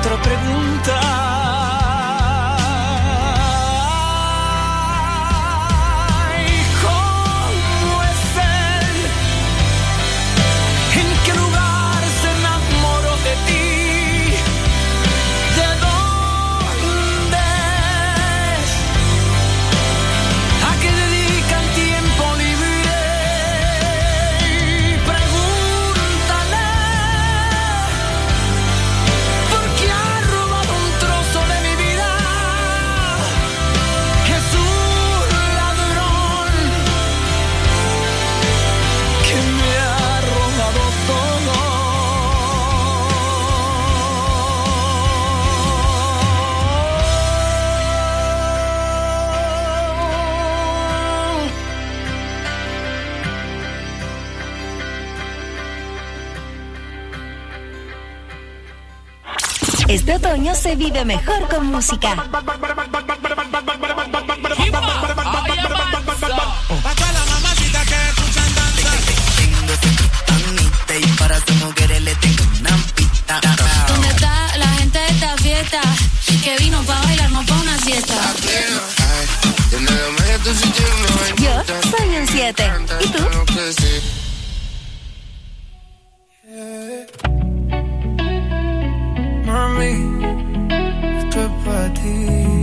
otra pregunta. Este otoño se vive mejor con música. ¿Dónde está la gente de esta fiesta? Que vino pa' bailar, no pa' una siesta. Yo soy un 7. ¿Y tú? Mami, esto es para ti.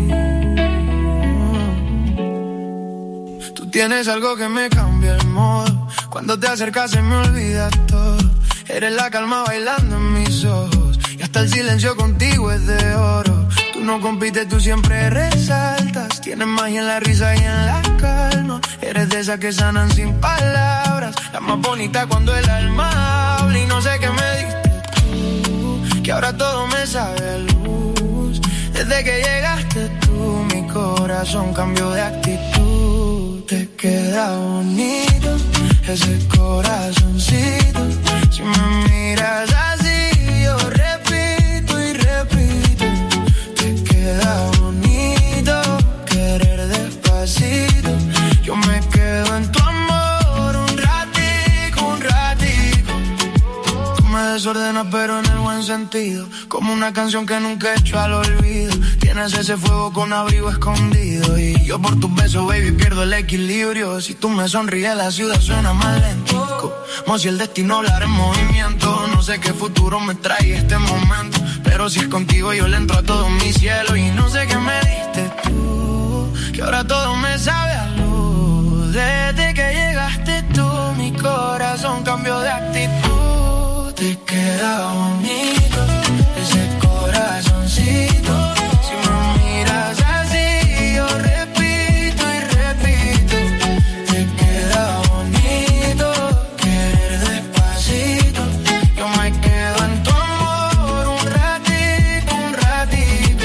Tú tienes algo que me cambia el modo. Cuando te acercas se me olvida todo. Eres la calma bailando en mis ojos. Y hasta el silencio contigo es de oro. Tú no compites, tú siempre resaltas. Tienes magia en la risa y en la calma. Eres de esas que sanan sin palabras. La más bonita cuando el alma habla. Y no sé qué me diste que ahora todo me sabe a luz. Desde que llegaste tú, mi corazón cambió de actitud. Te queda bonito ese corazoncito. Si me miras así, yo repito y repito. Te queda bonito querer despacito. Yo me quedo en tu amor un ratico, un ratico. Tú me desordenas pero en el buen sentido, como una canción que nunca he hecho al olvido. Tienes ese fuego con abrigo escondido y yo por tus besos, baby, pierdo el equilibrio. Si tú me sonríes la ciudad suena más lento, como si el destino hablara en movimiento. No sé qué futuro me trae este momento, pero si es contigo yo le entro a todo mi cielo. Y no sé qué me diste tú, que ahora todo me sabe a luz. Desde que llegaste tú, mi corazón cambió de actitud. Te queda bonito ese corazoncito. Si me miras así, yo repito y repito. Te queda bonito querer despacito. Yo me quedo en tu amor un ratito, un ratito.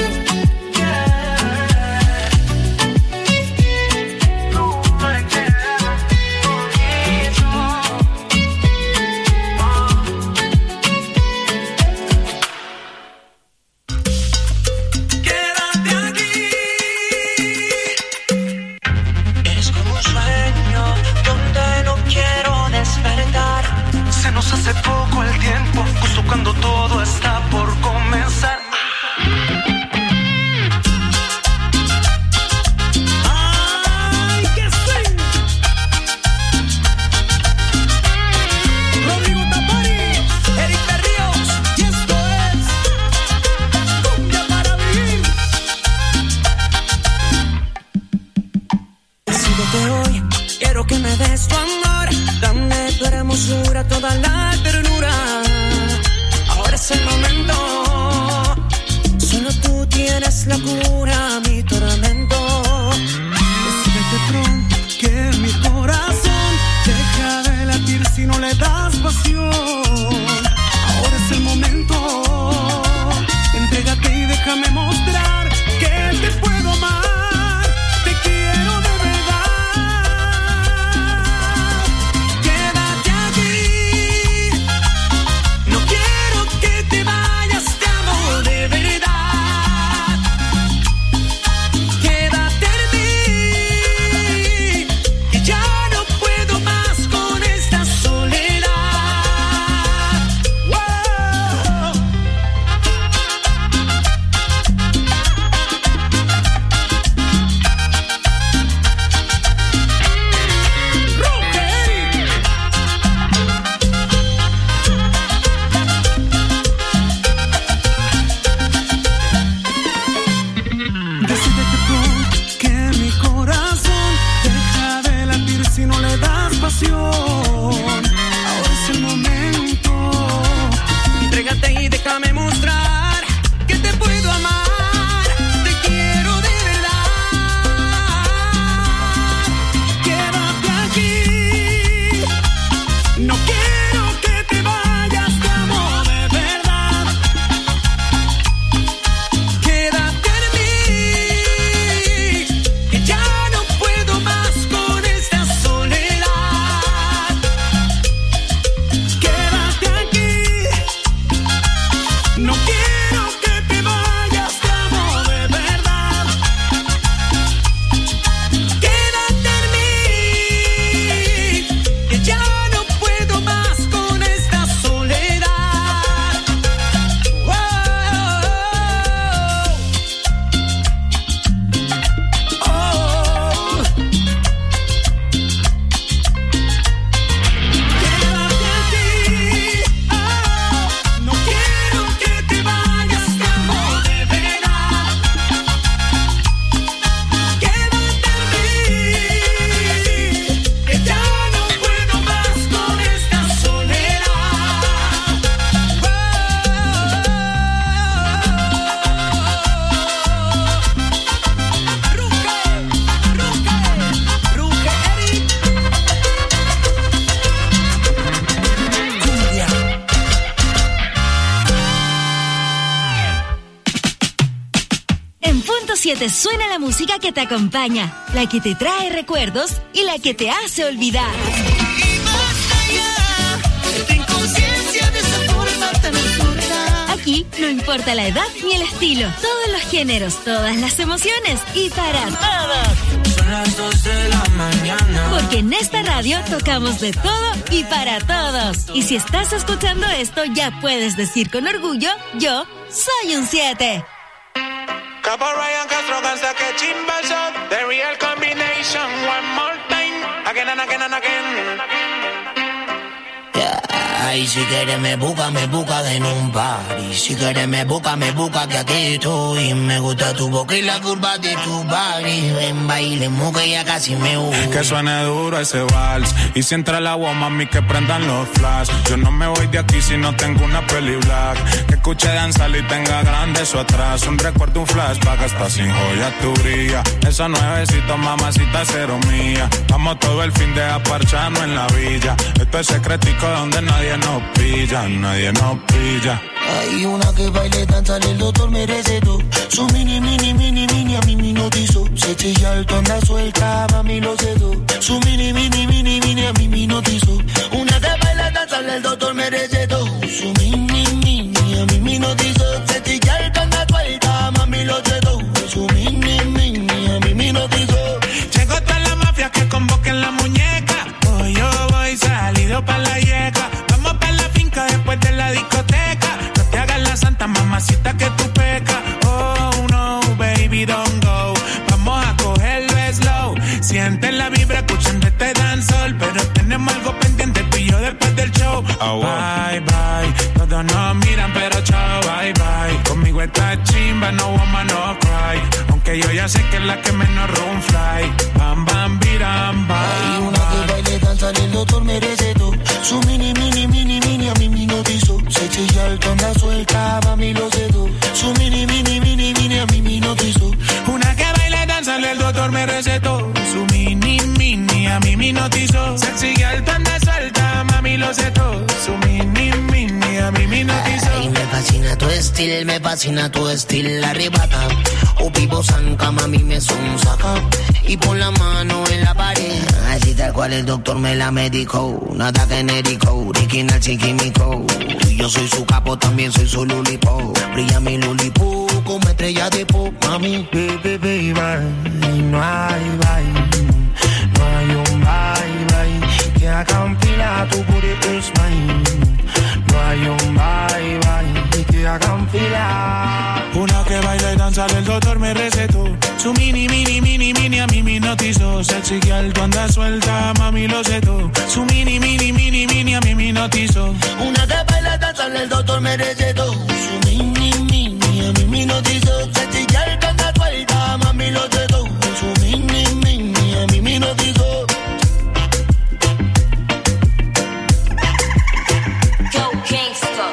Tú me quedas bonito. Hace poco el tiempo, justo cuando todo está por comenzar. ¡Ay, que sí! Rodrigo Tapari, Eric Berríos, y esto es Cumbia para Vivir. Decídete hoy, quiero que me des tu amor. Dame tu hermosura, toda la ternura. Ahora es el momento. Solo tú tienes la cura, mi tormento. Decídete pronto que mi corazón deja de latir si no le das pasión. Ahora es el momento. Entrégate y déjame mostrar que te puedo amar. Te quiero de verdad. que te suena la música que te acompaña, la que te trae recuerdos y la que te hace olvidar. Y más allá de tu inconsciencia, de esa forma tan absurda. Aquí no importa la edad ni el estilo, todos los géneros, todas las emociones y para todos. Son las 2 de la mañana. Porque en esta radio tocamos de todo y para todos. Y si estás escuchando esto, ya puedes decir con orgullo, yo soy un 7. Capo Ryan Castro Gansa que chimba shot. The real combination. One more time. Again and again and again. Ay, si quieres me busca en un party. Si quieres me busca que aquí estoy. Me gusta tu boca y la curva de tu body. Ven, bailemos que ya casi me voy. Que suene duro ese vals. Y si entra el agua, mami, que prendan los flash. Yo no me voy de aquí si no tengo una peli black. Que escuche danzar y tenga grande eso atrás. Un recuerdo, un flashback, hasta sin joya tu brilla. Esa nuevecita, mamacita, cero mía. Vamos todo el fin de aparcharnos en la villa. Esto es secretico donde nadie nos pilla, nadie nos pilla. Hay una que baile, danza, el doctor me recetó. Su mini, a mí me notizó. Se chilla alto, anda suelta, mami lo cedo. Su mini, a mí me notizó. Una que baila, danza, el doctor me recetó. Su mini, a mí me notizó. Se chilla alto, anda suelta, mami lo cedo. Su mini, a mí me notizó. Llegó toda la mafia que convoquen la muñeca. Hoy yo voy salido pa' la yeca. Vamos pa' la finca después de la discoteca. No te hagas la santa, mamacita, que tú pecas. Oh no, baby, don't go. Vamos a cogerlo slow. Siente la vibra escuchando este dancehall. Pero tenemos algo pendiente tú y yo después del show. Oh, bye, bye. Todos nos miran pero chao, bye, bye. Conmigo está chimba, no woman, no cry. Aunque yo ya sé que es la que menos room fly. Bam, bam, biram, bam. Hay una que baile, danza, el doctor me recetó. Su mini, a mí me notizó. Se chilla alto, anda suelta, mami lo cedo. Su mini, a mí me notizó. Una que baile, danza, el doctor me recetó. Su mini, a mí me notizó. Se sigue alto, anda suelta, mami lo cedo. Su mini, a mí me notizó. Ay, me fascina tu estilo, arrebata. O vivo zanca, mami me son saca. Y pon la mano en la pared. Así tal cual el doctor me la medicó. Nada genérico, original sin químico. Y yo soy su capo, también soy su lulipo. Brilla mi lulipo como estrella de pop, mami. Baby, no hay bye. No hay un bye. Que haga un fila, tu booty is mine. No hay un bye. Que haga un fila. Una que baila y danza, el doctor me recetó. Su mini, a mí me notizó. Sexy que alto, anda suelta, mami lo cedo. Su mini, a mí me notizó. Una que baila, danza, el doctor me recetó. Su mini, a mí me notizó. Sexy que alto, anda suelta, mami lo cedo. Su mini, a mí me notizó. Yo, gangsta.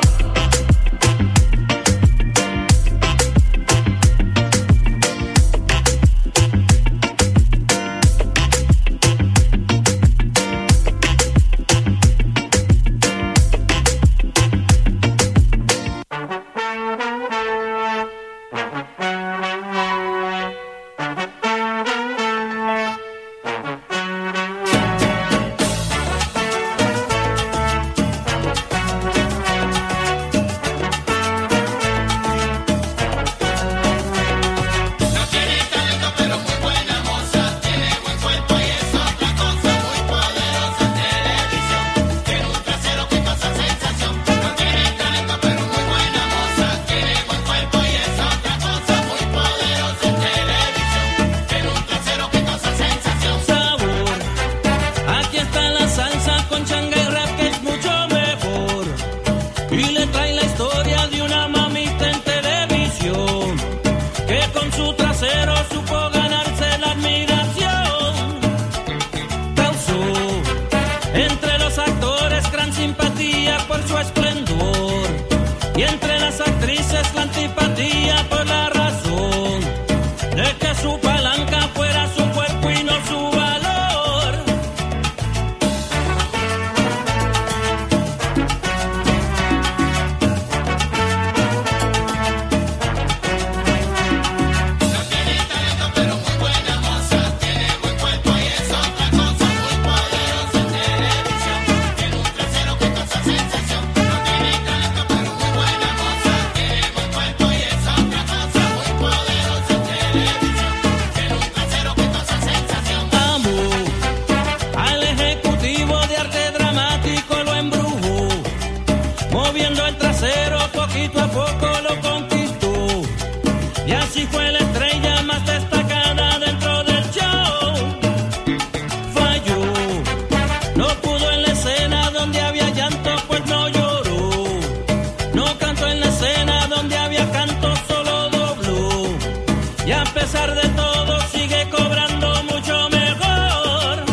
cero poquito a poco lo conquistó. Y así fue la estrella más destacada dentro del show. Falló, no pudo en la escena donde había llanto, pues no lloró. No cantó en la escena donde había canto, solo dobló. Y a pesar de todo sigue cobrando mucho mejor.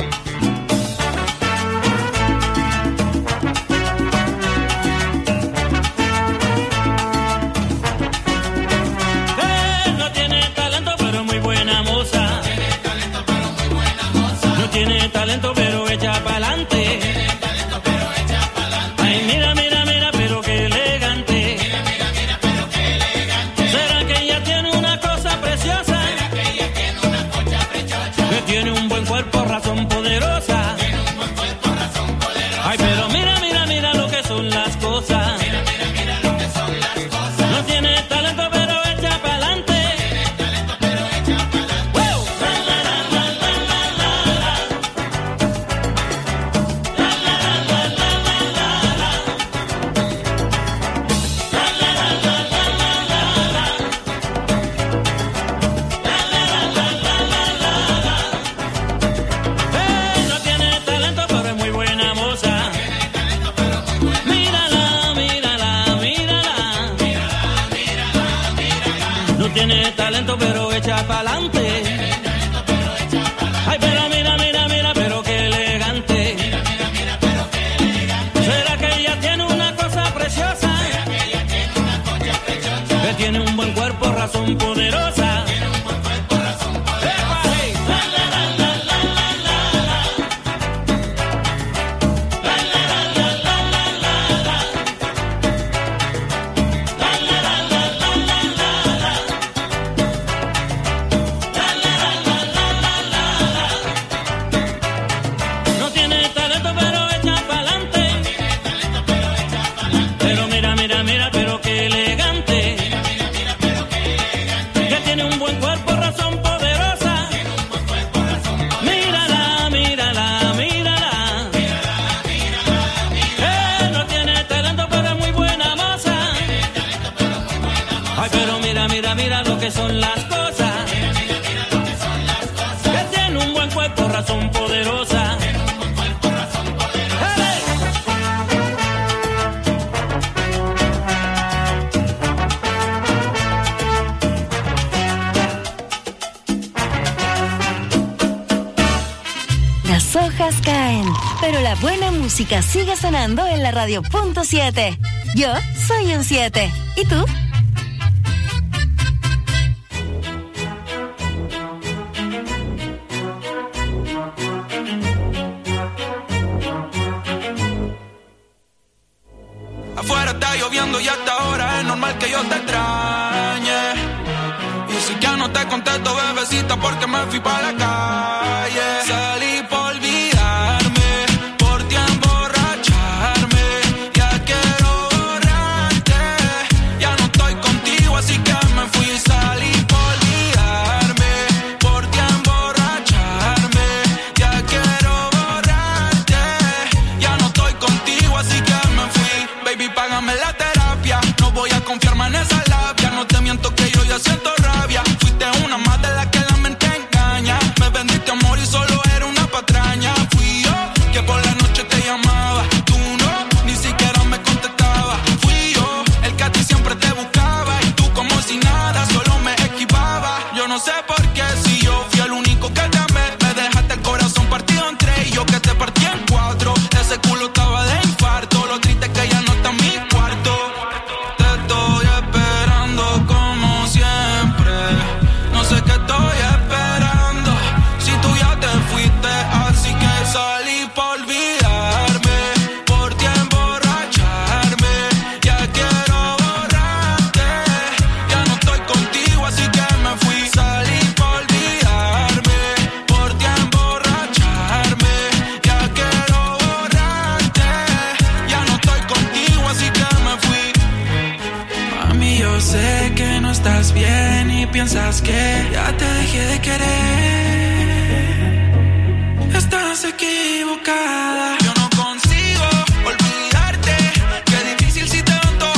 No tiene talento pero muy buena moza. No tiene talento pero echa pa'lante. Ay, mira, mira, mira, pero qué elegante. ¿Será que ella tiene una cosa preciosa? Que tiene un buen cuerpo, razón poderosa. Ay, pero mira, mira, mira lo que son las cosas. No tiene talento pero echa pa'lante. ¡Wow! No tiene talento pero es muy buena moza. Mírala, mírala, mírala. No tiene talento pero echa pa'lante. Ay, pero mira, mira, mira, pero qué elegante. ¿Será que ella tiene una cosa preciosa? Que tiene un buen cuerpo, razón poderosa. ¡Epa, hey! La, la, la, la, la, la, la, la. La, la, la, la, la, la, la, la. La, la, la, la, la, la, la, la. La, la, la, la, la, la, la, la. No tiene talento pero echa pa'lante. Pero mira, mira, mira, pero qué elegante. Que tiene un buen cuerpo, razón poderosa. Mírala, mírala, mírala. No tiene talento pero es muy buena moza. Ay, pero mira, mira, mira lo que son las cosas. Que tiene un buen cuerpo, razón poderosa. ¡Hey! Las hojas caen, pero la buena música sigue sonando en la radio punto 7. Yo soy un 7. ¿Y tú? Afuera está lloviendo y hasta ahora es normal que yo te extrañe. Y si ya no te contesto, bebecita, porque me fui para la calle. Salí por olvidarme, por ti emborracharme. Ya quiero borrarte, ya no estoy contigo, así que me fui. Salí por olvidarme, por ti emborracharme. Ya quiero borrarte, ya no estoy contigo, así que me fui. Baby, págame la terapia, no voy a confiarme en esa labia. No te miento que yo ya siento rabia. Fuiste una más de la que la mente engaña. Me vendiste amor y solo era una patraña. Fui yo que por la noche te llamaba, tú no, ni siquiera me contestaba. Fui yo el que a ti siempre te buscaba y tú como si nada, solo me esquivaba. Yo no sé por qué, si yo fui el único que te amé, me dejaste el corazón partido en tres y yo que te partí en cuatro. Ese culo estaba de infarto, lo triste es que ya no está en mi cuarto. Te estoy esperando como siempre, no sé qué estoy esperando. Si tú ya te fuiste, así que salí por olvidarme, por ti emborracharme. Ya quiero borrarte, ya no estoy contigo, así que me fui. Salí por olvidarme, por ti emborracharme. Ya quiero borrarte, ya no estoy contigo, así que me fui. Mami, yo sé que no estás bien y piensas que ya te dejé de querer. Estás equivocada. Yo no consigo olvidarte. Qué difícil si te van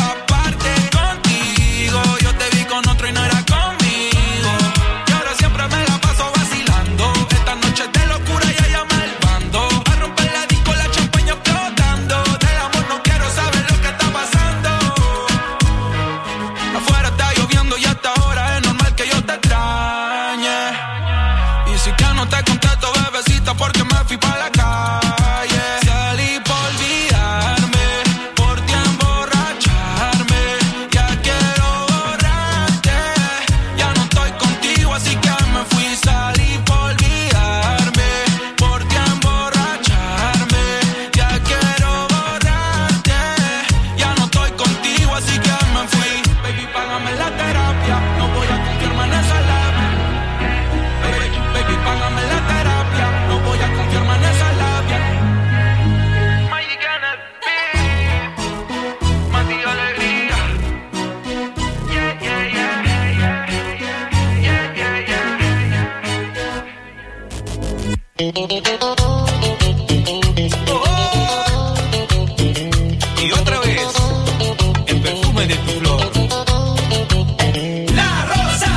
Y otra vez, el perfume de tu flor. La rosa.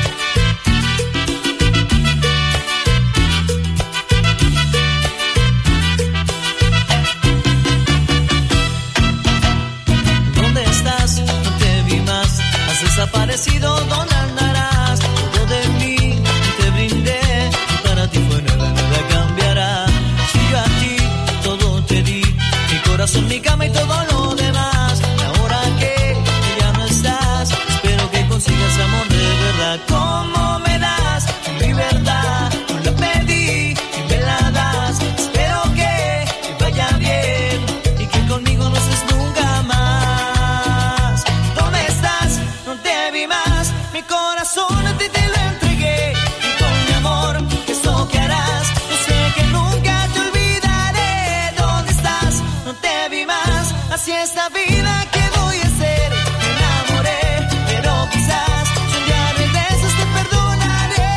¿Dónde estás? No te vi más. Has desaparecido. ¿Dónde andarás? Todo de mí te brindé. Y para ti fue nada, nada cambiará. Si yo a ti todo te di, mi corazón, mi cama y todo lo demás. Y ahora que ya no estás, espero que consigas amor de verdad. ¿Cómo me das mi libertad? No la pedí y me la das. Espero que te vaya bien y que conmigo no estés nunca más. ¿Dónde estás? No te vi más. Mi corazón a ti te lo entregué. Y con mi amor, ¿qué es lo que harás? Yo sé que nunca te olvidaré. ¿Dónde estás? No te vi más. Así es la vida, ¿qué voy a hacer? Me enamoré, pero quizás si un día regresas te perdonaré.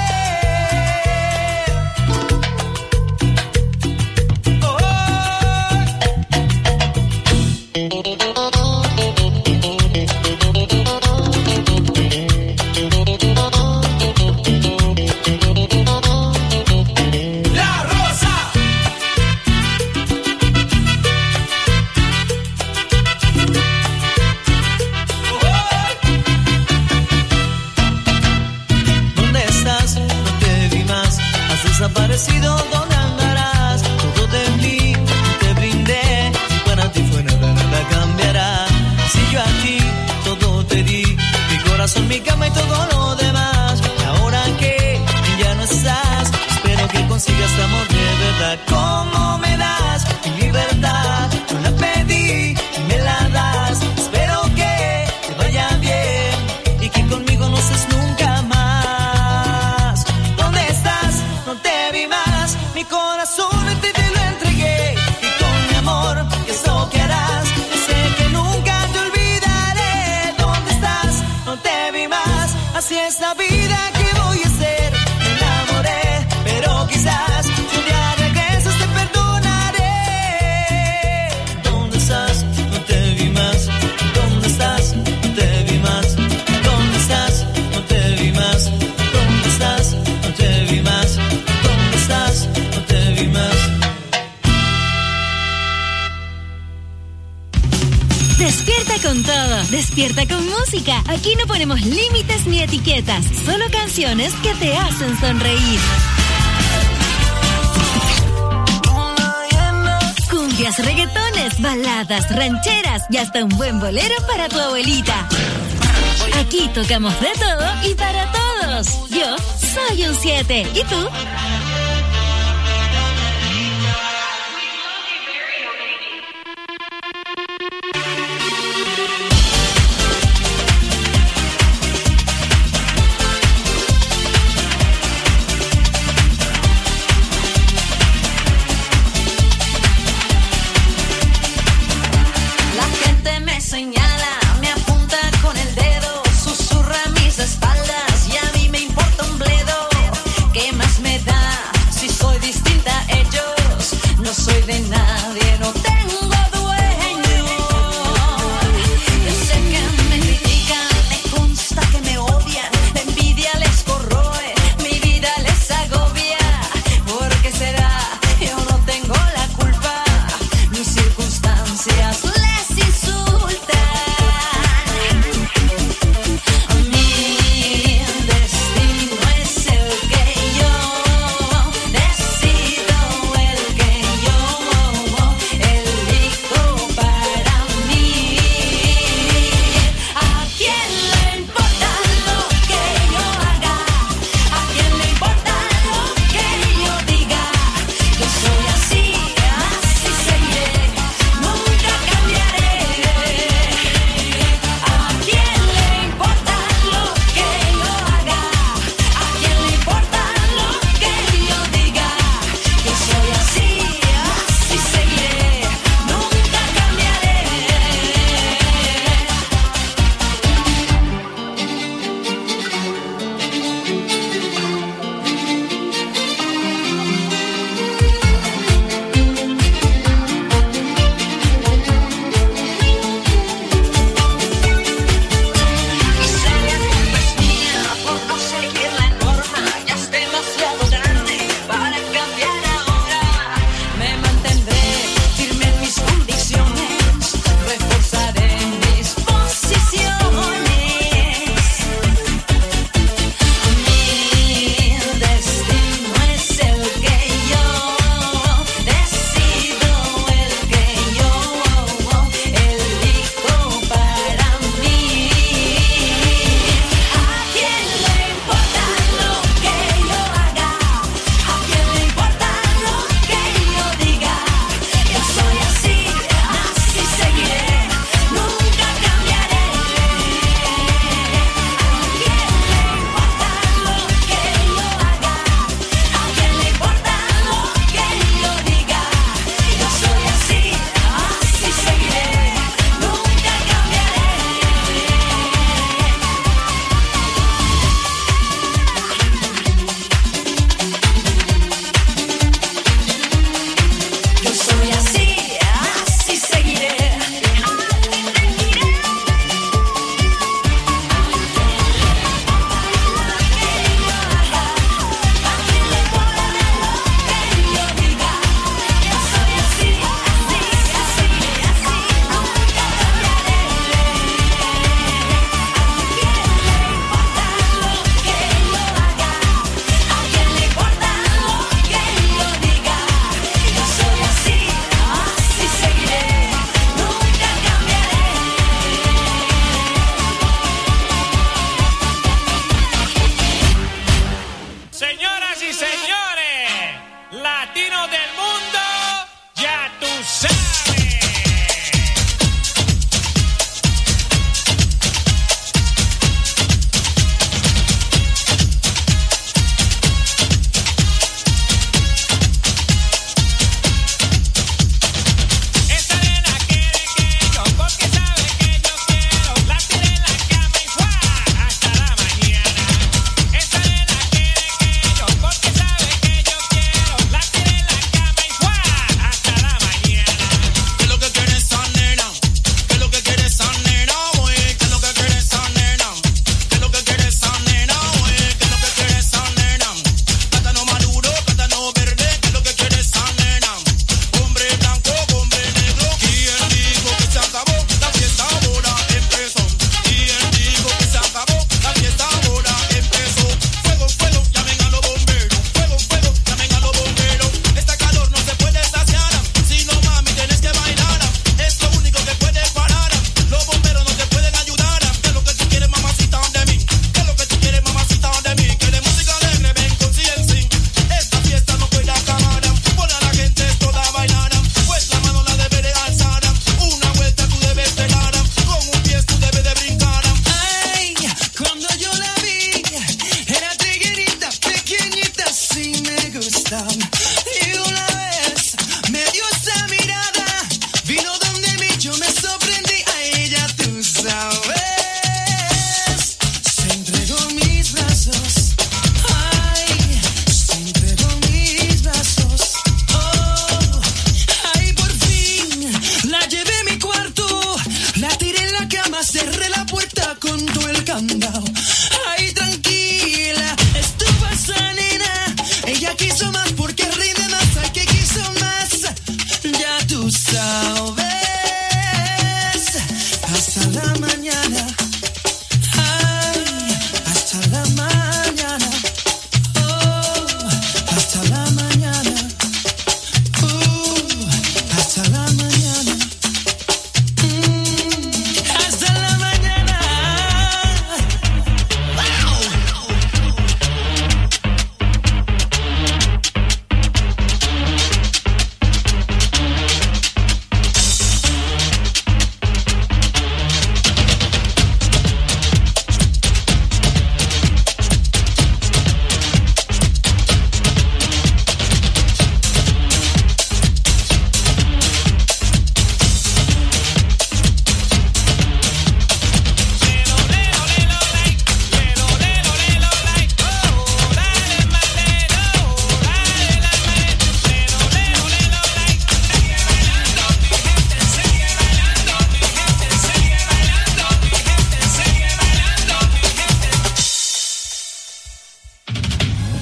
La rosa. ¿Dónde estás? No te vi más. Has desaparecido. ¿Dónde andarás? Todo de mí te brindé. Y para ti fue nada, nada cambiará. Si yo a ti todo te di, mi corazón, mi cama y todo lo demás. Y ahora que ya no estás, espero que consigas amor de verdad. ¿Cómo me das mi libertad? No la pedí y me la das. Espero que te vaya bien y que conmigo no estés nunca más. ¿Dónde estás? No te vi más. Mi corazón a ti te lo entregué. Y con mi amor, ¿qué es lo que harás? Yo sé que nunca te olvidaré. ¿Dónde estás? No te vi más. Así es la vida, ¿qué voy a hacer? Me enamoré, pero quizás si un día regresas te perdonaré. ¿Dónde estás? No te vi más. ¿Dónde estás? No te vi más. ¿Dónde estás? No te vi más. ¿Dónde estás? No te vi más. ¿Dónde estás? No te vi más. Despierta con todo, despierta con música. Aquí no ponemos límites ni etiquetas, solo canciones que te hacen sonreír. Cumbias, reggaetones, baladas, rancheras y hasta un buen bolero para tu abuelita. Aquí tocamos de todo y para todos. Yo soy un 7. ¿Y tú? La gente me señala, me apunta con el dedo, susurra a mis espaldas y a mí me importa un bledo. ¿Qué más me da si soy distinta a ellos? No soy de nadie, no tengo dueño. Yo sé que me critican, me consta que me odian, la envidia les corroe, mi vida les agobia. ¿Por qué será? Yo no tengo la culpa, mis circunstancias les insultan.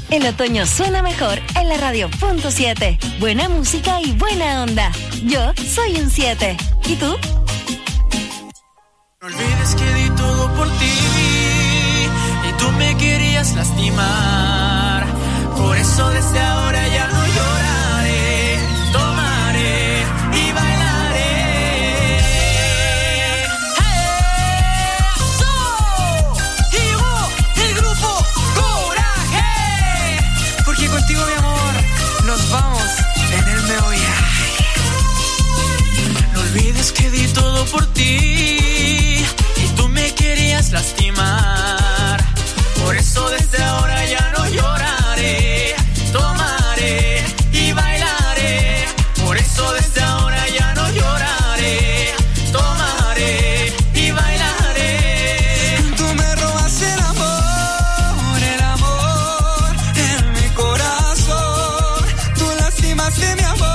El otoño suena mejor en la radio.7. Buena música y buena onda. Yo soy un 7. ¿Y tú? No olvides que di todo por ti y tú me querías lastimar. Por eso desde ahora ya no lloraré, tomaré y bailaré. ¡Eso! Llegó el grupo Coraje. Porque contigo, mi amor, nos vamos en el me voy. No olvides que di todo por ti y tú me querías lastimar. Por eso desde ahora ya no lloraré, tomaré y bailaré. Por eso desde ahora ya no lloraré, tomaré y bailaré. Tú me robas el amor en mi corazón. Tú lastimaste mi amor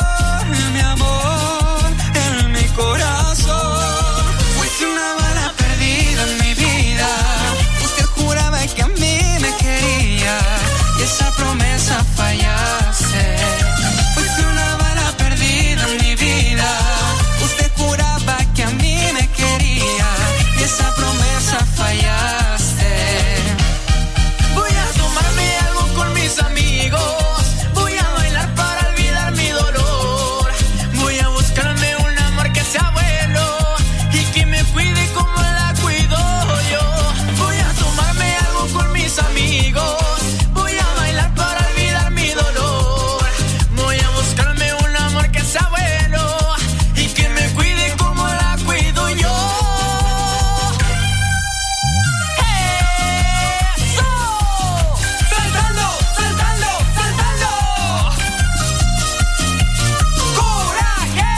en mi corazón. Fuiste una bala perdida en mi vida. Usted juraba que a mí me quería y esa promesa fallaste. Fuiste una bala perdida en mi vida. Usted juraba que a mí me quería y esa promesa fallaste. Voy a tomarme algo con mis amigos. Voy a bailar para olvidar mi dolor. Voy a buscarme un amor que sea bueno y que me cuide como la cuido yo. Voy a tomarme algo con mis amigos. Voy a bailar para olvidar mi dolor. Voy a buscarme un amor que sea bueno y que me cuide como la cuido yo. ¡Eso! ¡Saltando, saltando, saltando! ¡Coraje!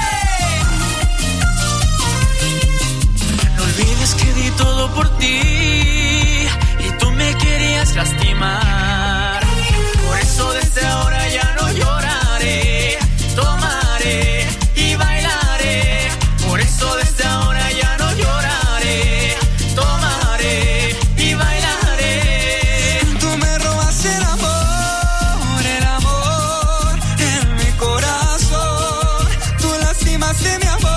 No olvides que di todo por ti y tú me querías lastimar. Por eso desde ahora ya no lloraré, tomaré y bailaré. Por eso desde ahora ya no lloraré, tomaré y bailaré. Tú me robas el amor en mi corazón. Tú lastimaste mi amor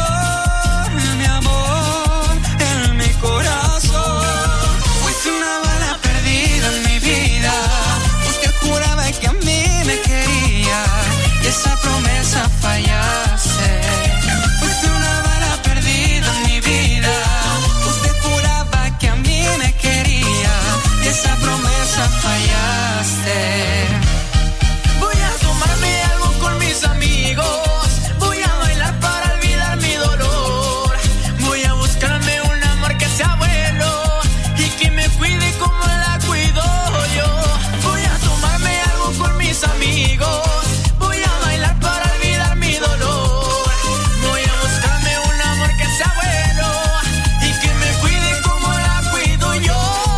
en mi corazón. Fuiste una bala perdida en mi vida. Usted juraba que a mí me quería y esa promesa fallaste. Fuiste una bala perdida en mi vida. Usted juraba que a mí me quería y esa promesa fallaste. Voy a tomarme algo con mis amigos. Voy a bailar para olvidar mi dolor. Voy a buscarme un amor que sea bueno y que me cuide como la cuido yo. Voy a tomarme algo con mis amigos. Voy a bailar para olvidar mi dolor. Voy a buscarme un amor que sea bueno y que me cuide como la cuido yo.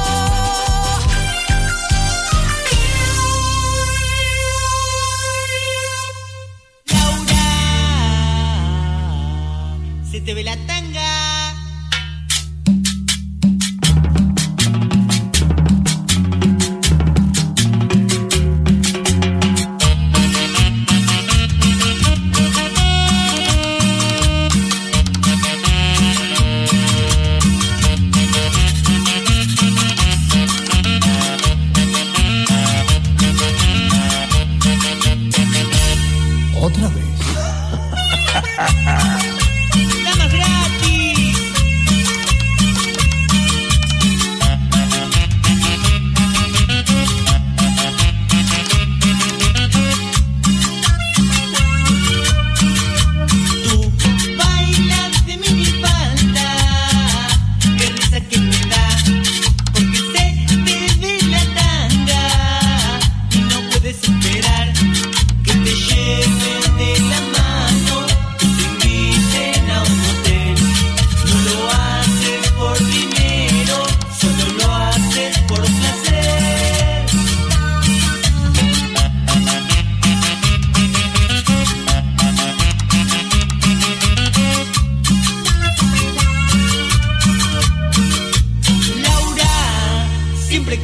Laura, se te ve la tanga. Otra vez. Damas gratis.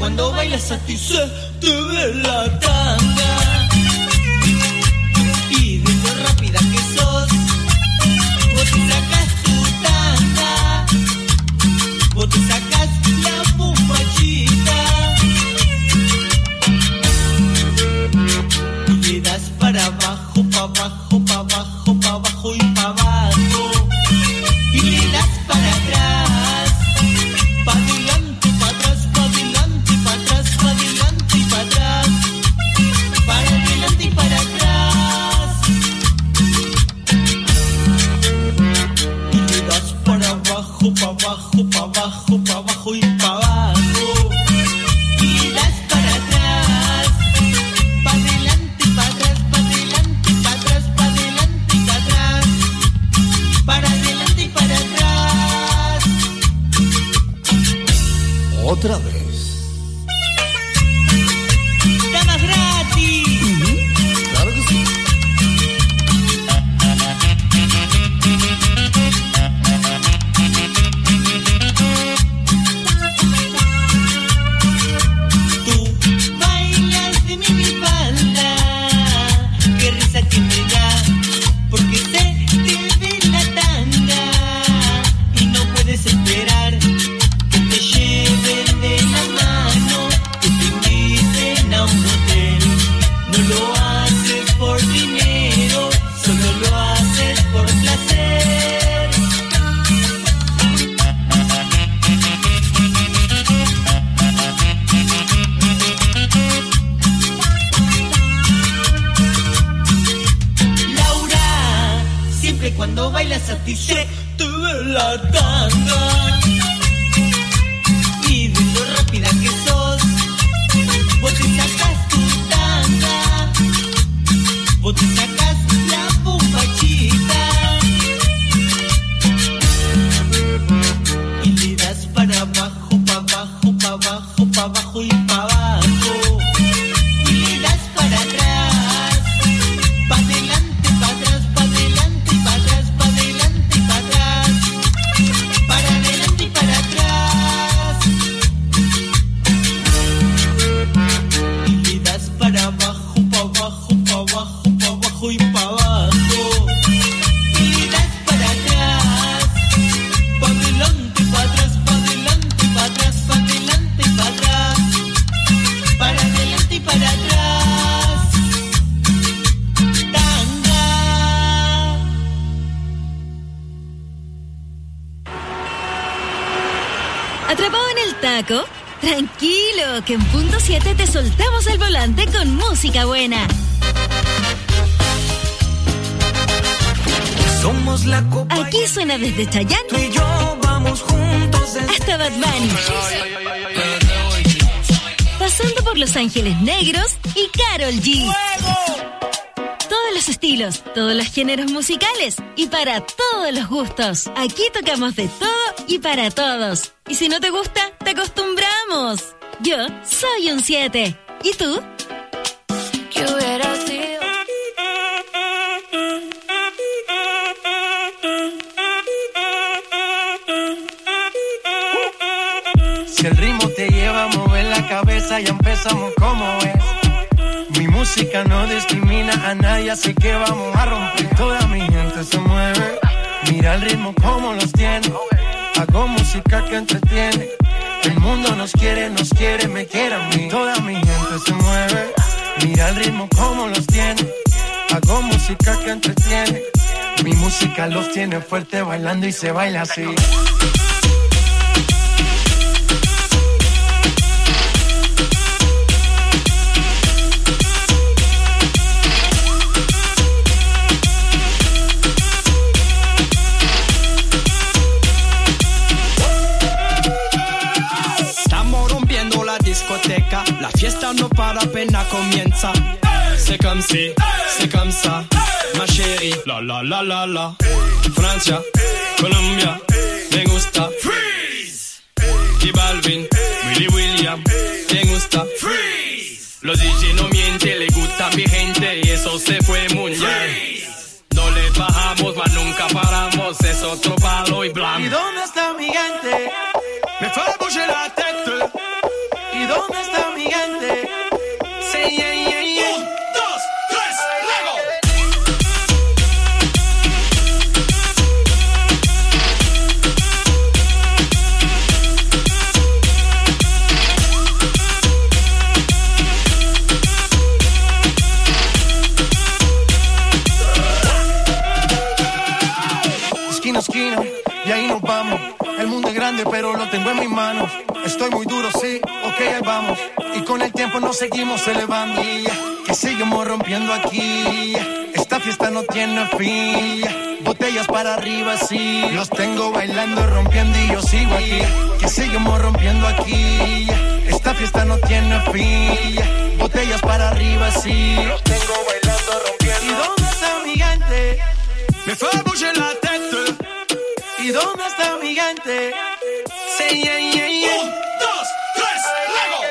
cuando bailas a ti se te ve la tanga. Y de lo rápida que sos, vos te sacas tu tanga, vos te sacas la bombachita y le das para abajo, pa' abajo, pa' abajo, pa' abajo y pa' abajo. Y le das para atrás, pa' adelante, pa' atrás, pa' adelante, pa' atrás, pa' adelante y pa' atrás, para adelante y para atrás. Y le das para abajo, pa' abajo, pa' abajo, pa' abajo y pa' abajo. Y le das para atrás, pa' adelante, pa' atrás, pa' adelante, pa' atrás, pa' adelante y pa' atrás, para adelante y para atrás. Otra vez. Damas gratis. Claro que sí. Tú bailas de mi falda, qué risa que me da, porque se te ve la tanga y no puedes esperar que te lleven de la mano, que te inviten a un hotel. No lo haces por dinero, solo lo haces por placer. Laura, siempre cuando bailas a ti se te ve la tanga. Y de lo rápida que sos, vos te sacas tu tanga, vos te sacas la bombachita y le das para abajo, pa' abajo, pa' abajo, pa' abajo y pa' abajo. Y le das para atrás, pa' adelante, pa' atrás, pa' adelante y pa' atrás, pa' adelante y pa' atrás, para adelante y para atrás. Y le das para abajo, pa' abajo, pa' abajo, pa' abajo y pa' abajo. Y le das para atrás, pa' adelante, pa' atrás, pa' adelante, pa' atrás, pa' adelante y pa' atrás, para adelante y para atrás. Tanga. ¿Atrapado en el taco? Tranquilo, que en punto 7 te soltamos el volante con música buena. Somos la copa. Aquí suena desde Chayanne Tú y yo vamos juntos hasta Bad Bunny, pasando por Los Ángeles Negros y Karol G. Todos los estilos, todos los géneros musicales y para todos los gustos. Aquí tocamos de todo y para todos. Y si no te gusta, te acostumbramos. Yo soy un 7. ¿Y tú? ¿Qué hubiera sido? Si el ritmo te lleva a mover la cabeza, ya empezamos como es. Mi música no discrimina a nadie, así que vamos a romper. Toda mi gente se mueve, mira el ritmo como los tiene. Hago música que entretiene. El mundo nos quiere, me quiere a mí. Toda mi gente se mueve, mira el ritmo como los tiene. Hago música que entretiene. Mi música los tiene fuerte bailando y se baila así. La fiesta no para, apenas comienza. C'est comme si, c'est comme ça, ma chérie. La la la la la. Francia, Colombia, me gusta. Freeze. Y Balvin, Willy William, me gusta. Freeze. Los DJ no mienten, le gusta a mi gente y eso se fue muy bien. No le bajamos, mas nunca paramos, es otro palo y blanco. ¿Y dónde está mi gente? Me fue a bouger la tête. ¿Y dónde esquina y ahí nos vamos. El mundo es grande, pero lo tengo en mis manos. Estoy muy duro, sí, ok, ahí vamos. Y con el tiempo nos seguimos elevando. Que seguimos rompiendo aquí. Esta fiesta no tiene fin. Botellas para arriba, sí. Los tengo bailando, rompiendo y yo sigo aquí. Que seguimos rompiendo aquí. Esta fiesta no tiene fin. Botellas para arriba, sí. Los tengo bailando, rompiendo. ¿Y dónde está mi gente? Me fue a bouger la tête. ¿Y dónde está mi gente? Say yeah, yeah, yeah. 1, 2, 3, luego.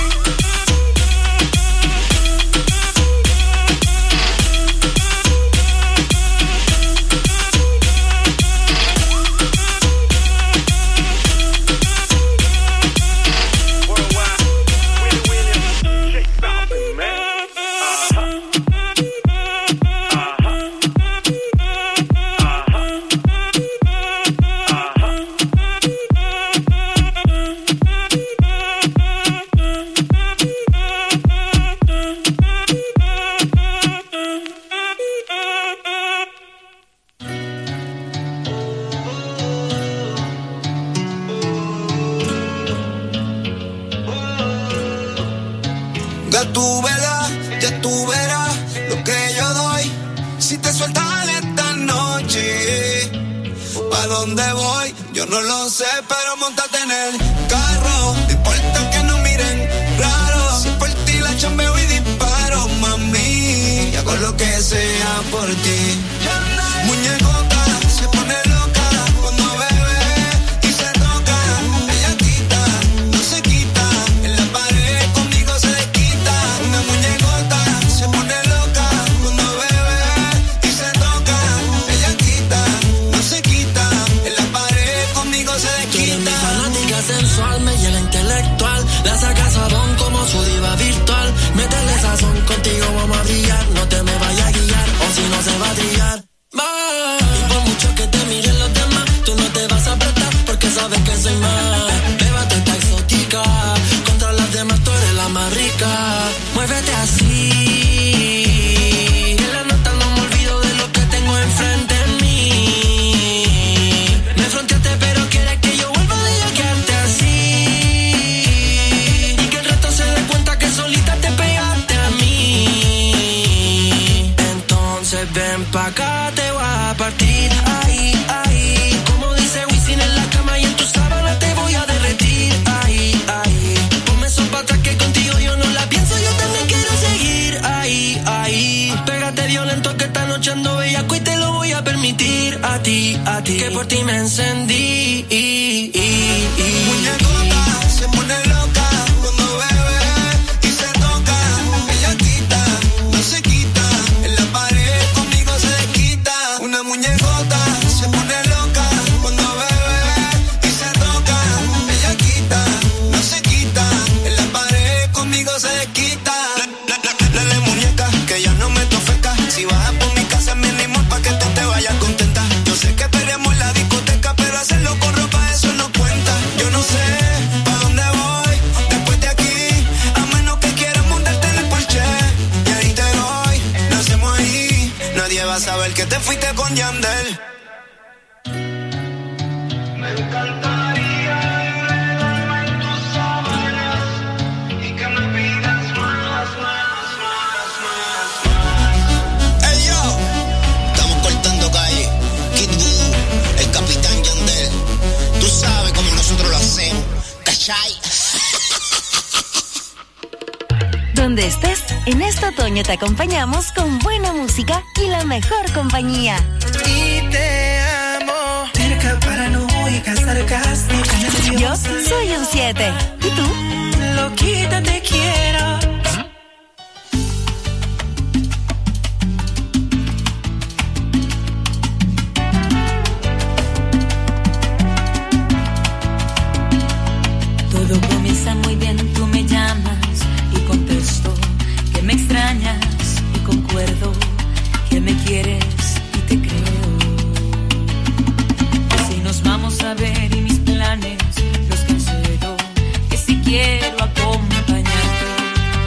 Ya tú verás lo que yo doy. Si te sueltan esta noche, ¿pa' dónde voy? Yo no lo sé, pero montate en el carro. No importa que nos miren raro. Si por ti la chambeo y disparo, mami. Hago lo que sea por ti. Muñecota se pone loca cuando bebe y se toca. Ella quita, no se quita. En la pared conmigo se desquita. Una muñecota se pone loca cuando bebe y se toca. Ella quita, no se quita. En la pared conmigo se desquita. Tú eres mi fanática sensual, me llega intelectual. La saca sabón como su diva virtual. Métele sazón, contigo vamos a brillar. No te me vayas a guiar, o si no se va a trillar. Y por mucho que te miren los demás, tú no te vas a apretar porque sabes que soy más. Bébate esta exótica, contra las demás tú eres la más rica. Muévete así, que la nota no me olvido de lo que tengo enfrente de mí. Me fronteaste pero quieres que yo vuelva de ella, quedarte así. Y que el resto se dé cuenta que solita te pegaste a mí. Entonces ven pa' acá, te voy a partir. Ahí, ahí, como dice Wisin en la cama y en tu sábana te voy a derretir. Ahí, ahí, ponme eso pa' atrás que contigo yo no la pienso, yo también quiero seguir. Ahí, ahí, pégate violento que esta noche ando bellaco y te lo voy a permitir. A ti, que por ti me encendí. Muñecota se pone loca cuando bebe y se toca. Ella quita, no se quita. En la pared conmigo se desquita. Una muñecota se pone loca cuando bebe y se toca. Ella quita, no se quita. En la pared conmigo se desquita. Dale muñeca, que ya no me tofeca. Si bajas por mi casa es mínimo pa' que tú te vayas contenta. Yo sé que peleamos en la discoteca, pero hacerlo con ropa eso no cuenta. Yo no sé pa' dónde voy después de aquí, a menos que quieras montarte en el Porsche. Y ahí te doy, lo hacemos ahí. Nadie va a saber que te fuiste con Yandel. Me encantaría enredarme en tus sábanas y que me pidas más. Ey yo, estamos cortando calle. Kid Voodoo, el capitán Yandel. Tú sabes cómo nosotros lo hacemos, ¿cachai? Donde estés, en este otoño te acompañamos con buena música y la mejor compañía. Y te amo. Cerca, paranoica, sarcástica. Yo soy un 7. ¿Y tú? Loquita, te quiero. Todo comienza muy bien, tú me llamas y contesto que me extrañas y concuerdo que me quieres y te creo. Si nos vamos a ver y mis planes los cancelo, que si quiero acompañarte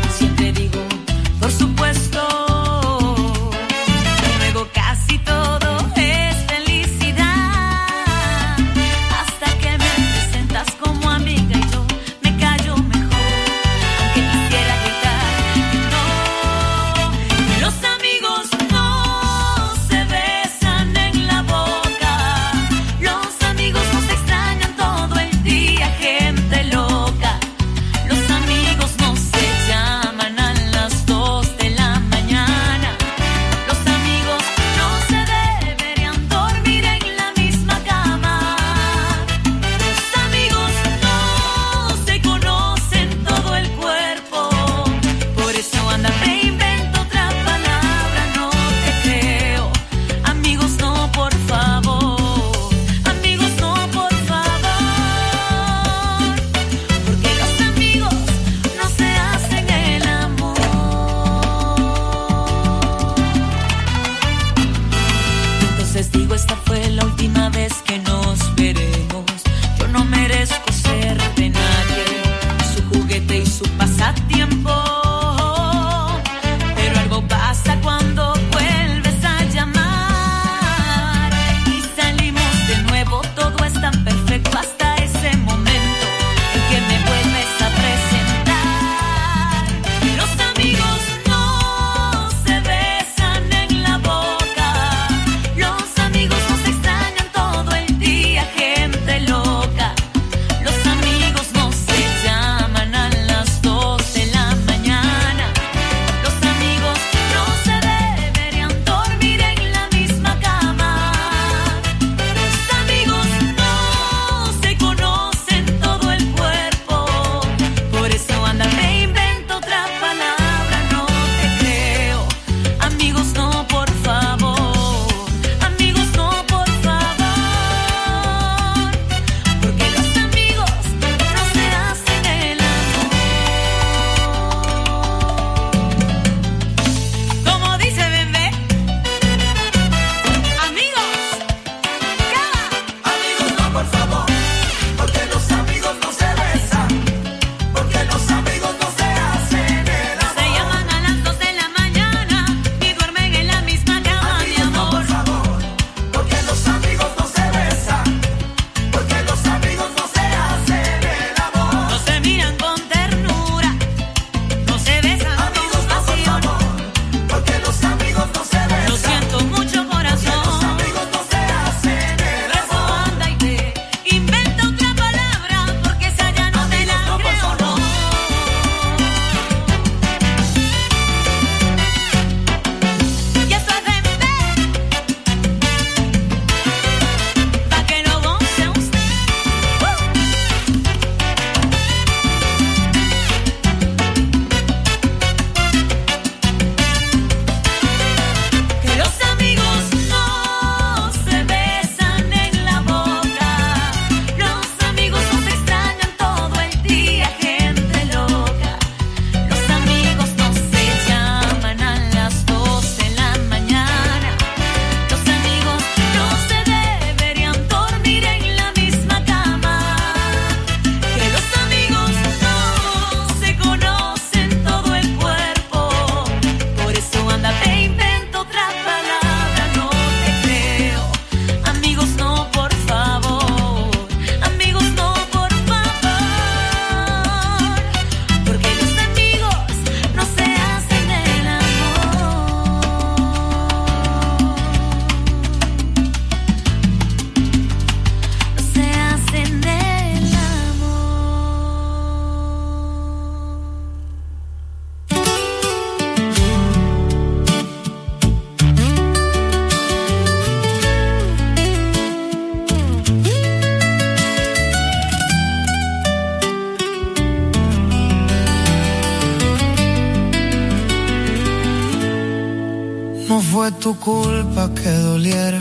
fue tu culpa que doliera,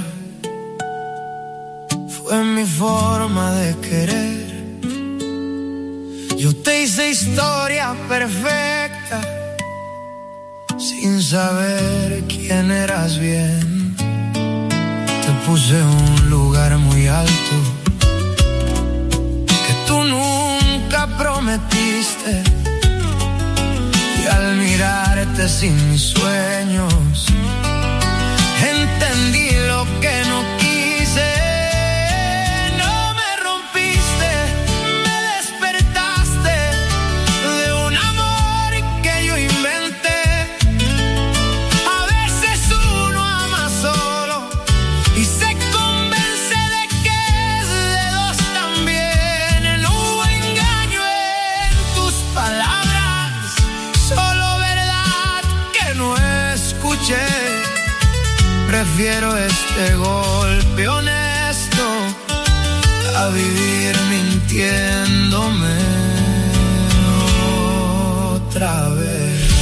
fue mi forma de querer. Yo te hice historia perfecta, sin saber quién eras bien. Te puse un lugar muy alto que tú nunca prometiste. Y al mirarte sin mis sueños, entendí lo que no quise. No me rompiste, me despertaste de un amor que yo inventé. A veces uno ama solo y se convence de que es de dos también. No hubo engaño en tus palabras, solo verdad que no escuché. Prefiero este golpe honesto a vivir mintiéndome otra vez.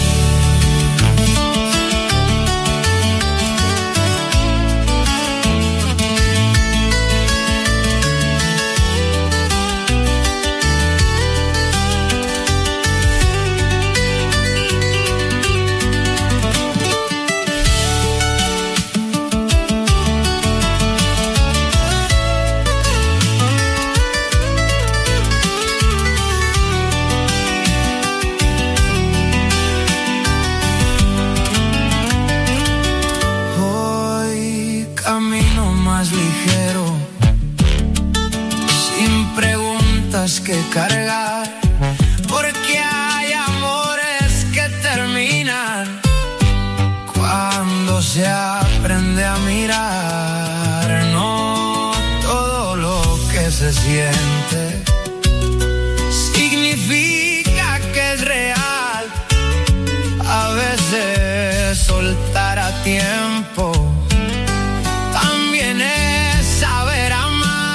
Que cargar, porque hay amores que terminan cuando se aprende a mirar. No todo lo que se siente significa que es real. A veces soltar a tiempo también es saber amar.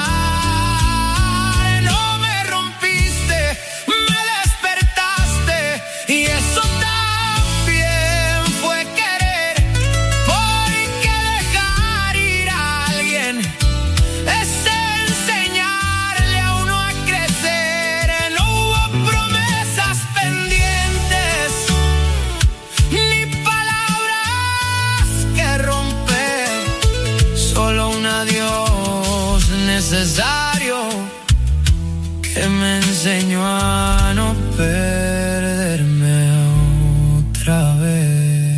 Y eso también fue querer, porque dejar ir a alguien es enseñarle a uno a crecer. No hubo promesas pendientes, ni palabras que romper, solo un adiós necesario que me enseñó a no perderme otra vez.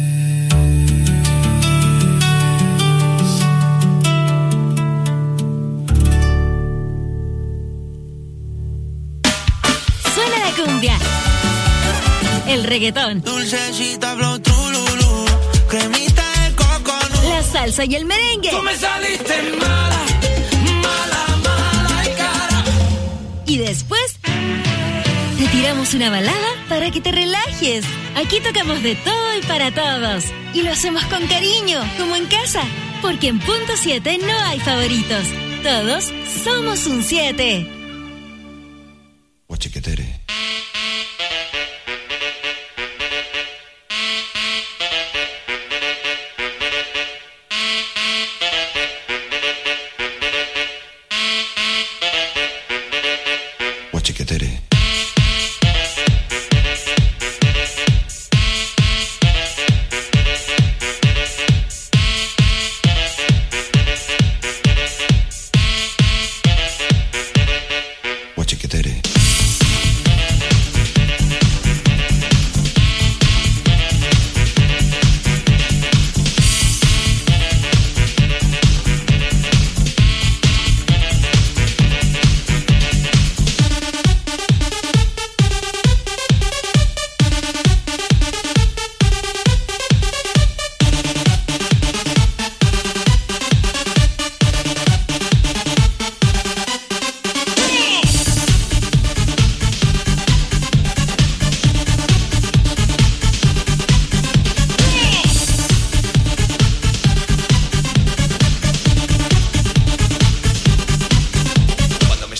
Suena la cumbia, el reggaetón, dulcecita flow trululú, cremita de coco, la salsa y el merengue. Tú me saliste mala, mala, mala y cara. Y después te tiramos una balada para que te relajes. Aquí tocamos de todo y para todos. Y lo hacemos con cariño, como en casa. Porque en Punto 7 no hay favoritos. Todos somos un 7. Guachiquetere. Guachiquetere. Guachiquetere.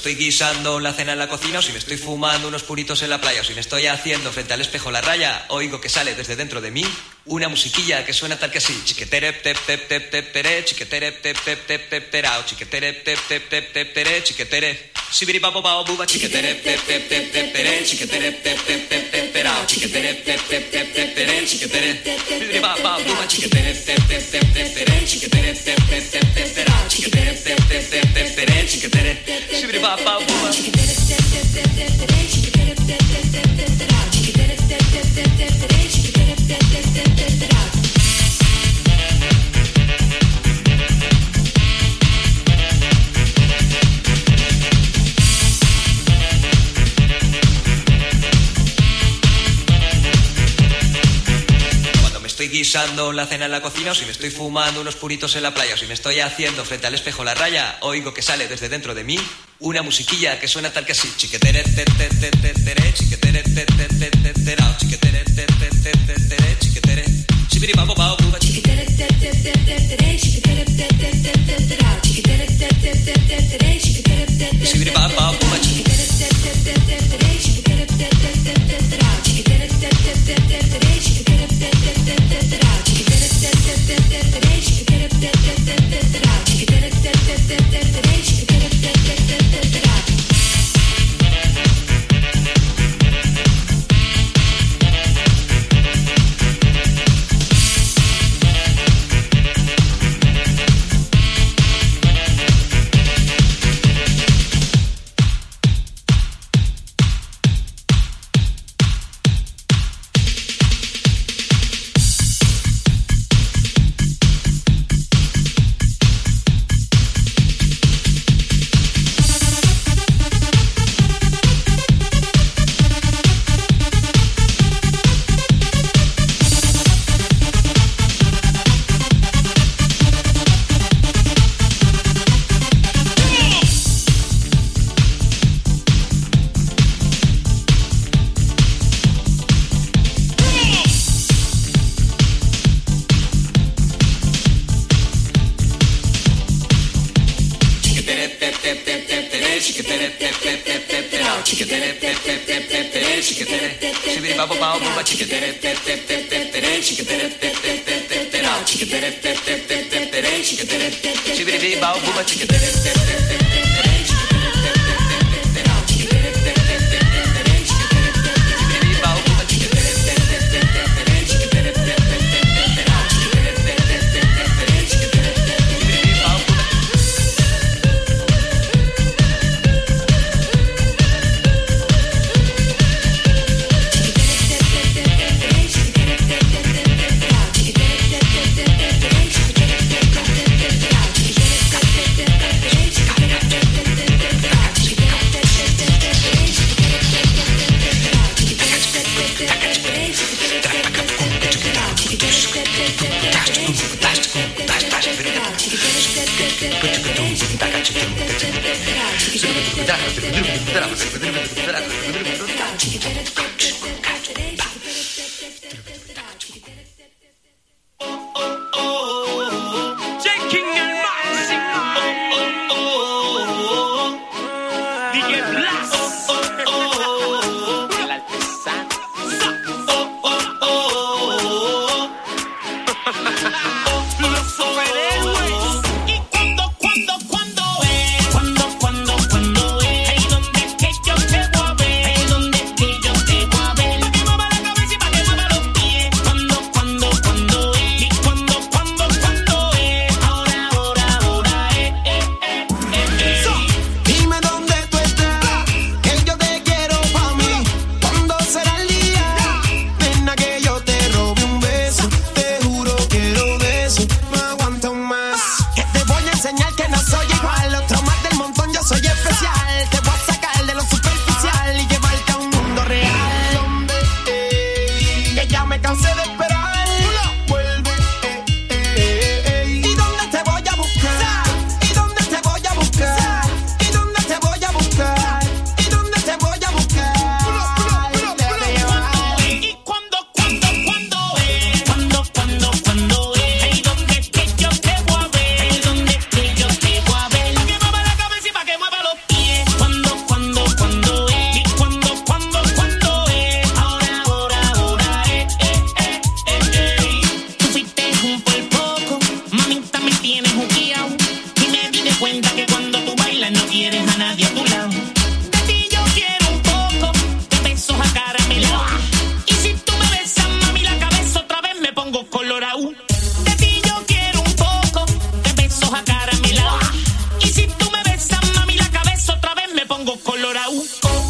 estoy guisando la cena en la cocina, o si me estoy fumando unos puritos en la playa, o si me estoy haciendo frente al espejo la raya, oigo que sale desde dentro de mí una musiquilla que suena tal que así. Chiquetere tep tep tep tep tere, chiquetere tep tep tep tep terao, chiquetere tep tep tep tep tere, chiquetere. Sibiri papo pao buba, chiquetere tep tep tep tep tere, chiquetere tep tep tep tep terao, chiquetere tep tep tep tep tere, chiquetere. Sibiri papo buba, chiquetere tep tep tep tep tere, chiquetere tep tep tep tep terao, chiquetere tep tep tep tep tere, chiquetere. Sibiri papo buba, chiquetere tep tep tep tep tere, chiquetere tep tep tep tep terao, chiquetere tep tep tep tep tere, chiquetere tep tep tep tep terao. Estoy guisando la cena en la cocina, o si me estoy fumando unos puritos en la playa, o si me estoy haciendo frente al espejo la raya, oigo que sale desde dentro de mí una musiquilla que suena tal que así. Chiquetere te te te te tere, chiquetere te te te te terao, chiquetere te te te te tere, chiquetere. Sibiri papo pao buba, chiquetere te te te te tere, chiquetere te te te te terao, chiquetere te te te te tere, chiquetere te te. Sibiri papo pao buba, chiquetere te te te te tere, chiquetere te te te te terao, chiquetere te te te te tere, chiquetere te te te. Dime dónde tú estás. colorado.